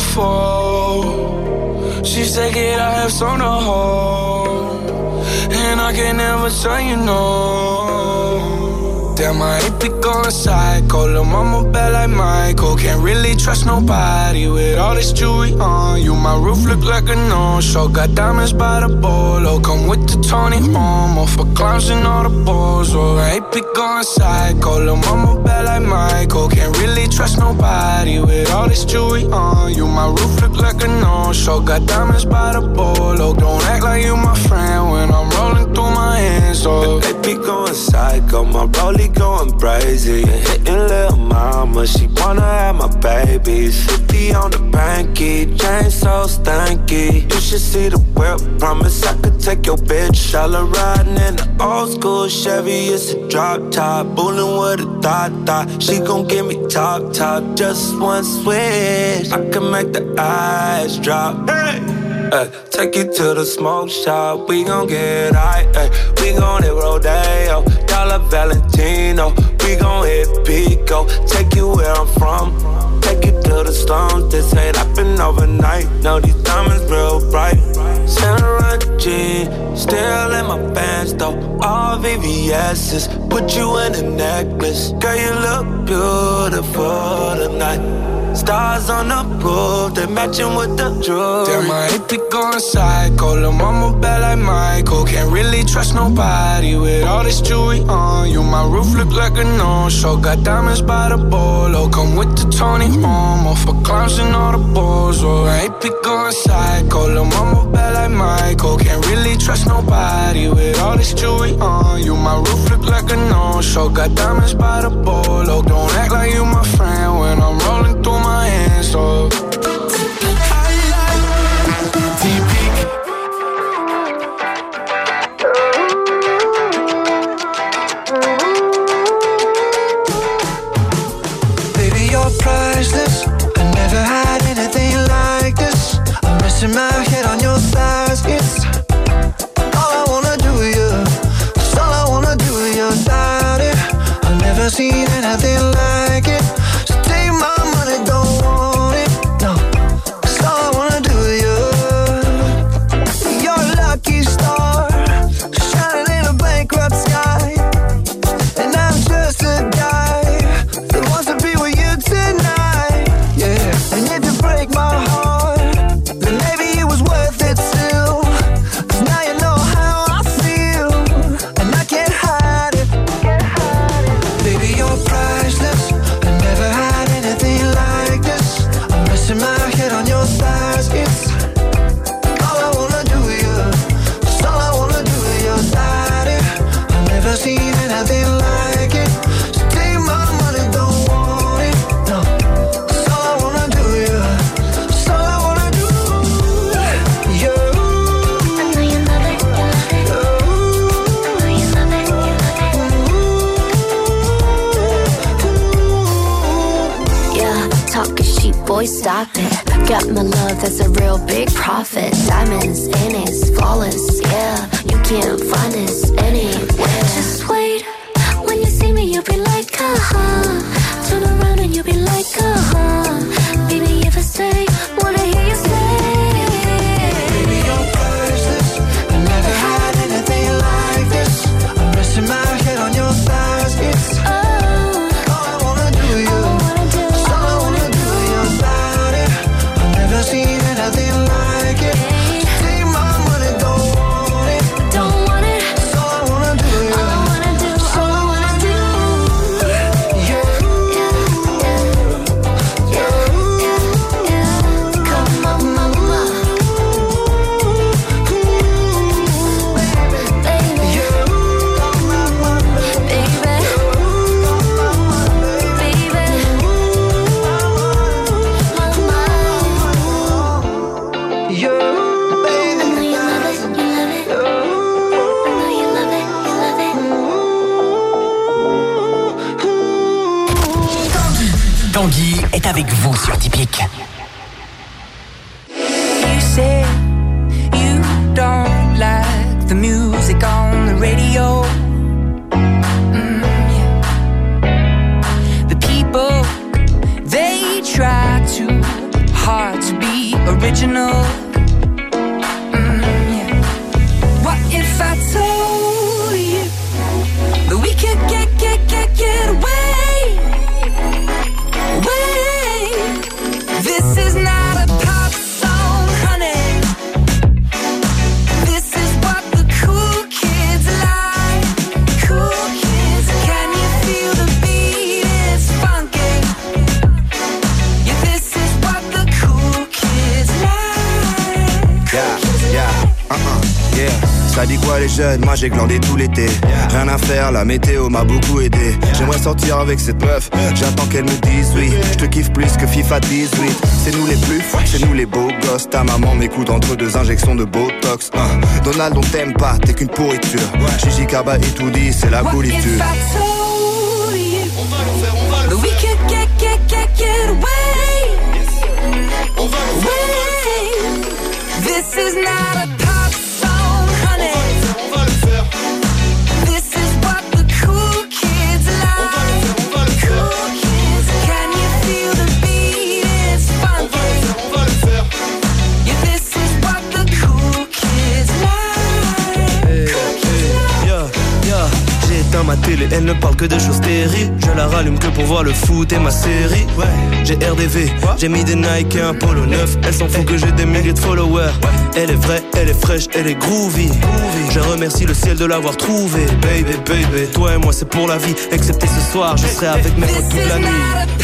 fall. She said, kid, I have some to hold, and I can never tell you no. Damn, I ain't be going psycho. Lil' mama bad like Michael. Can't really trust nobody with all this jewelry on you. My roof look like a no-show. Got diamonds by the bolo. Come with the Tony Homo for clowns and all the balls. Oh, I ain't be going psycho. Lil' mama bad like Michael. Can't really trust nobody with all this jewelry on you. My roof look like a no-show. Got diamonds by the bolo. Don't act like you my friend when I'm rolling through my hands. Oh, they be going psycho. My rollie going crazy, hitting lil' mama, she wanna have my babies. 50 on the banky, chain so stanky. You should see the whip, promise I could take your bitch. All her riding in the old school Chevy, it's a drop top, bullin' with a thought. She gon' give me top, just one switch, I can make the eyes drop. Hey! Take you to the smoke shop, we gon' get high, we gon' hit Rodeo, Dollar Valentino, we gon' hit Pico, take you where I'm from, take you to the slums, this ain't happen overnight, know these diamonds real bright, Santa Run jeans, still in my pants though, all VVS's, put you in a necklace, girl you look beautiful tonight. Stars on the roof, they matching with the jewelry. Damn, I ain't be going psycho. Lil' mama bad like Michael. Can't really trust nobody with all this jewelry on you. My roof look like a no-show. Got diamonds by the bolo. Come with the Tony Homo for clowns and all the balls. Oh, I ain't be going psycho. Lil' mama bad like Michael. Can't really trust nobody with all this jewelry on you. My roof look like a no-show. Got diamonds by the bolo. Don't act like you my friend when I'm rolling through my hands, so baby, you're priceless. I never had anything like this. I'm resting my head on your thighs. It's all I wanna do with you. It's all I wanna do with you, daddy. I've never seen anything like it. Don't want it, no. That's all I wanna do with you. You're a lucky star, shining in a bankrupt sky. And I'm just a guy that wants to be with you tonight. Yeah, and if you break my heart, then maybe it was worth it still. 'Cause now you know how I feel, and I can't hide it. Baby, you're priceless. I never had anything like this. I'm resting my head on your thighs. It's all I wanna do with you. It's all I wanna do with you, daddy. I've never seen anything like it. So take my money, don't want it, no. It's all I wanna do with you. It's all I wanna do. You. I know you love it, you love it. I know you love it, you love it. Yeah, talking sheep, boy, stop it. Got my love, that's a real big profit. Diamonds in it's flawless, yeah. You can't find this anywhere. Just wait, when you see me, you'll be like, turn around and you'll be like, baby, if I say, wanna hear you say, baby, you're priceless. I never had anything like this. I'm resting my head on your thighs. It's all I wanna do, you. It's all I wanna do, your body. I've never seen anything like it. Take my money, don't want it. Don't want it. It's all I wanna do, you. All I wanna do, all I wanna do. Come on, mama. Tanguy est avec vous sur Typique. You say you don't like the music on the radio. Yeah. The people, they try too hard to be original. Yeah. What if I told you that we could get away? This is not a pop song, honey. This is what the cool kids like. Cool kids, can you feel the beat? It's funky. Yeah, this is what the cool kids like. Yeah. Ça dit quoi les jeunes, moi j'ai glandé tout l'été. Rien à faire, la météo m'a beaucoup aidé. J'aimerais sortir avec cette meuf, j'attends qu'elle me dise oui. Je te kiffe plus que FIFA 18. C'est nous les plus fous, c'est nous les beaux gosses. Ta maman m'écoute entre deux injections de Botox. Donald on t'aime pas, t'es qu'une pourriture. Gigi Kaba et tout dit, c'est la coulitude. On va le faire, we could get away. On va le faire. This is not a pop song, honey. On va le faire. This is what the cool kids like. On va le faire. Cool kids, can you feel the beat? It's funky. On va le faire. Yeah, this is what the cool kids like. J'ai éteint ma télé, elle ne parle que de choses terribles. Je la rallume que pour voir le foot et ma série. J'ai RDV, j'ai mis des Nike et un polo neuf. Elle s'en fout que j'ai des milliers de followers. Elle est vraie, elle est fraîche, elle est groovy. Je remercie le ciel de l'avoir trouvée. Baby, baby, toi et moi c'est pour la vie. Excepté ce soir, je serai avec mes potes toute la nuit.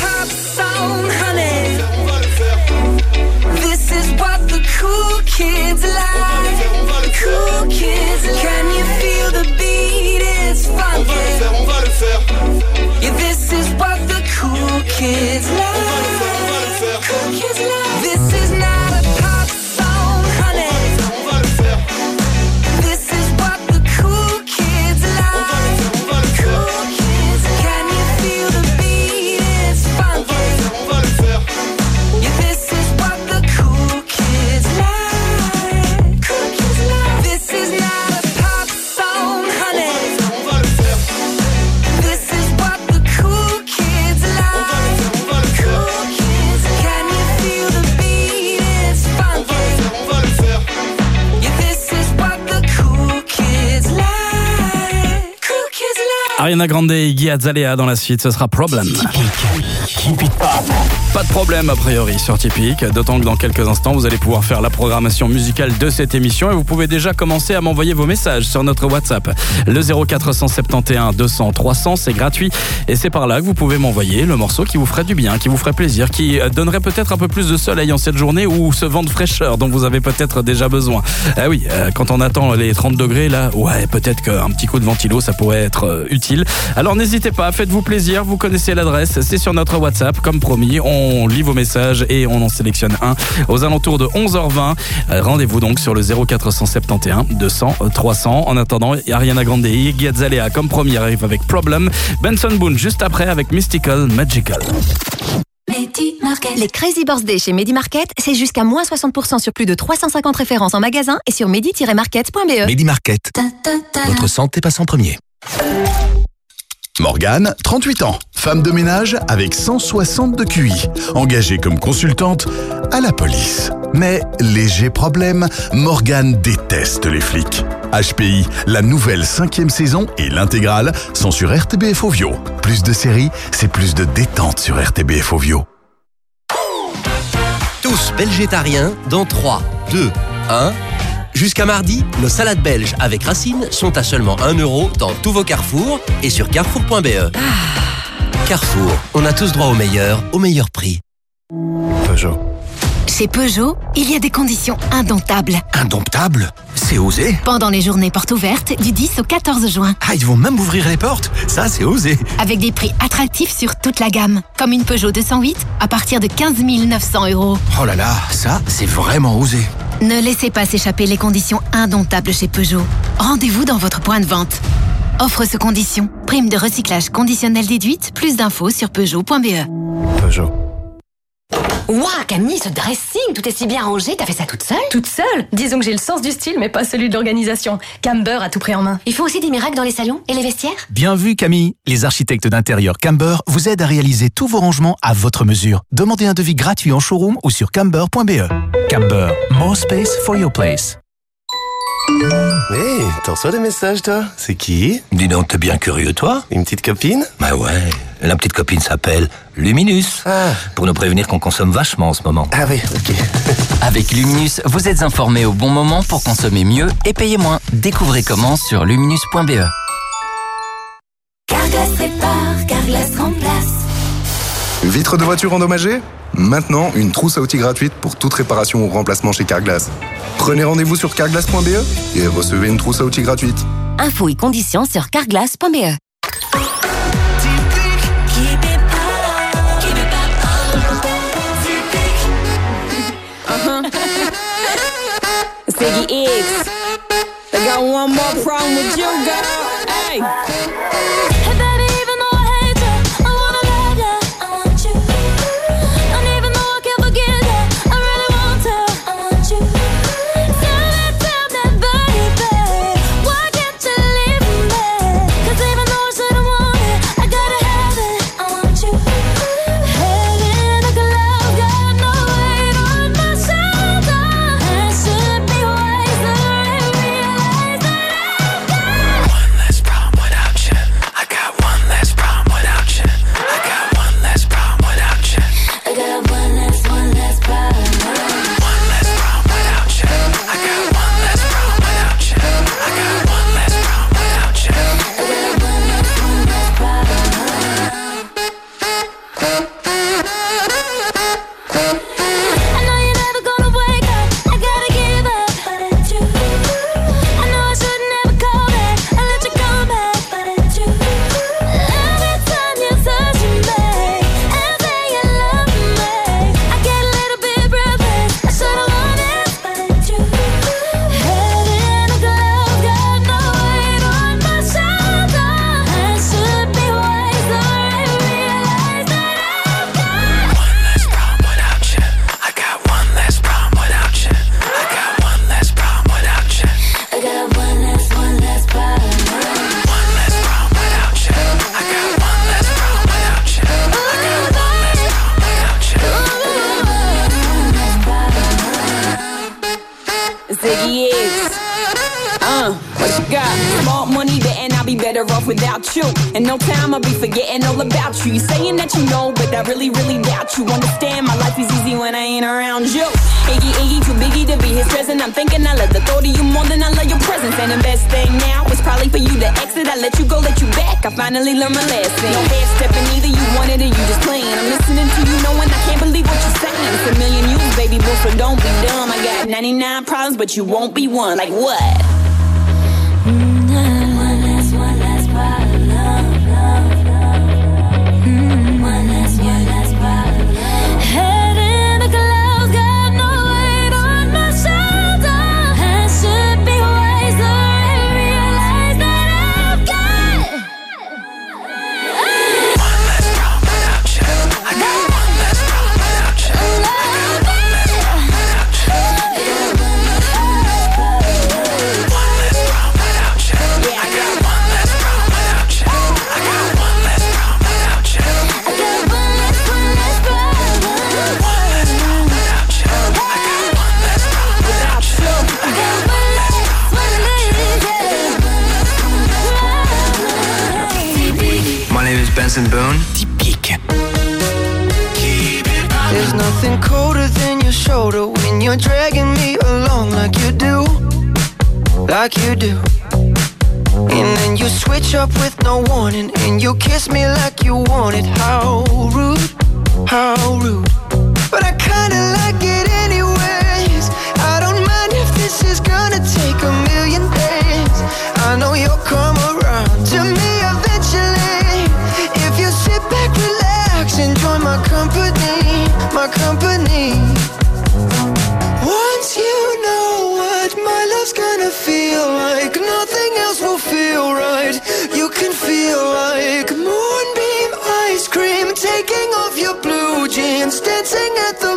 This is what the cool kids like. Cool kids, can you feel the beat? It's funky. On va le faire. Yeah, this is what the cool kids like. Cool kids like. This is not a pop song, honey. On va le faire. This is what the cool kids like. Cool kids, can you feel the beat? It's funky. On va le faire. Yeah, this is what the cool kids like. Cool kids like. This is not a pop song, honey. On va le faire. This is what the cool kids like. Cool kids, can you feel the beat? It's funky. On va le faire. Yeah, this is what the cool kids like. Cool kids like. Ariana Grande et Iggy Azalea dans la suite, ce sera Problem. Pas de problème a priori sur Typique, d'autant que dans quelques instants vous allez pouvoir faire la programmation musicale de cette émission et vous pouvez déjà commencer à m'envoyer vos messages sur notre WhatsApp. Le 0471 200 300, c'est gratuit et c'est par là que vous pouvez m'envoyer le morceau qui vous ferait du bien, qui vous ferait plaisir, qui donnerait peut-être un peu plus de soleil en cette journée ou ce vent de fraîcheur dont vous avez peut-être déjà besoin. Ah oui, quand on attend les 30 degrés là, ouais, peut-être qu'un petit coup de ventilo ça pourrait être utile. Alors n'hésitez pas, faites-vous plaisir, vous connaissez l'adresse, c'est sur notre WhatsApp comme promis. On lit vos messages et on en sélectionne un aux alentours de 11h20. Rendez-vous donc sur le 0471 200 300. En attendant, Ariana Grande et Iggy Azalea comme promis arrive avec Problem. Benson Boone juste après avec Mystical Magical. Les Crazy Birthday chez Medi Market, c'est jusqu'à moins 60% sur plus de 350 références en magasin et sur medi-market.be. Medi Market. Votre santé passe en premier. Morgane, 38 ans, femme de ménage avec 160 de QI, engagée comme consultante à la police. Mais léger problème, Morgane déteste les flics. HPI, la nouvelle 5e saison et l'intégrale sont sur RTBF Ovio. Plus de séries, c'est plus de détente sur RTBF Ovio. Tous belgétariens dans 3, 2, 1... Jusqu'à mardi, nos salades belges avec racines sont à seulement 1 € dans tous vos Carrefour et sur carrefour.be. Carrefour, on a tous droit au meilleur prix. Peugeot. Chez Peugeot, il y a des conditions indomptables. Indomptable? C'est osé. Pendant les journées portes ouvertes du 10 au 14 juin. Ah, ils vont même ouvrir les portes? Ça, c'est osé. Avec des prix attractifs sur toute la gamme. Comme une Peugeot 208 à partir de 15 900 €. Oh là là, ça, c'est vraiment osé. Ne laissez pas s'échapper les conditions indomptables chez Peugeot. Rendez-vous dans votre point de vente. Offre sous conditions. Prime de recyclage conditionnelle déduite. Plus d'infos sur Peugeot.be. Peugeot. Ouah, Camille, ce dressing, tout est si bien rangé, t'as fait ça toute seule? Toute seule? Disons que j'ai le sens du style, mais pas celui de l'organisation. Camber a tout pris en main. Il faut aussi des miracles dans les salons et les vestiaires? Bien vu, Camille. Les architectes d'intérieur Camber vous aident à réaliser tous vos rangements à votre mesure. Demandez un devis gratuit en showroom ou sur camber.be. Camber, more space for your place. Hé, t'en reçois des messages, toi? C'est qui? Dis donc, t'es bien curieux, toi? Une petite copine? Bah ouais, la petite copine s'appelle Luminus. Pour nous prévenir qu'on consomme vachement en ce moment. Ah oui, ok. Avec Luminus, vous êtes informés au bon moment pour consommer mieux et payer moins. Découvrez comment sur luminus.be. Carglass répare, Carglass remplace. Vitre de voiture endommagée? Maintenant, une trousse à outils gratuite pour toute réparation ou remplacement chez Carglass. Prenez rendez-vous sur carglass.be et recevez une trousse à outils gratuite. Infos et conditions sur carglass.be. Ziggy X. I got one more problem with you, girl. Hey. Hey baby, even though I hate you, I wanna love you, I want you. And even though I can't forget you, I really want to, I want you. Tell me, baby, why can't you leave me? 'Cause even though I shouldn't want it, I gotta have it, I want you. Head in a glove, got no weight on my shoulder. I should be wiser and realize that I've got one less problem without you. I got one less problem without you. I got one less problem without you. I got one less problem. One less problem without you. I got one less problem without you. I got one less problem without you. I got one less problem. I know you're never gonna wake up, I gotta give up, but it's you. I know I should never call back, I let you come back, but it's you. Every time you touch me and say you love me, I get a little bit breathless, I should've won it, but it's you. Head in a glove, got no weight on my shoulder. I should be wiser and realize that I've got one less problem without you. I got one less problem without you. I got one less problem without you. I got one less problem. One less problem without you. I got one less problem without you. I got one less problem without you. Ziggy X. What you got? Smart money betting I'll be better off without you. In no time I'll be forgetting all about you. You saying that you know, but I really, really doubt you. Understand my life is easy when I ain't around you. Iggy, too biggie to be his present. I'm thinking I love the thought of you more than I love your presence. And the best thing now is probably for you to exit. I let you go, let you back. I finally learned my lesson. No half stepping either, you wanted it, you just playing. I'm listening to you knowing I can't believe what you're saying. It's a million you, baby boy, so don't be dumb. I got 99 problems, but you won't be one. Like what? One less problem. One less problem. Head in a glove, got no weight on my shoulder. I should be wiser and realize that I've got one less problem without you. I got one less problem without you. I got one less problem without you. Jones and Boone. Typique. There's nothing colder than your shoulder when you're dragging me along like you do. Like you do. And then you switch up with no warning, and you kiss me like you want it. How rude, how rude. But I kinda like it anyways. I don't mind if this is gonna take a million days. I know you'll come around to me eventually. If you sit back, relax, enjoy my company, my company. Once you know what my love's gonna feel like, nothing else will feel right. You can feel like moonbeam ice cream, taking off your blue jeans, dancing at the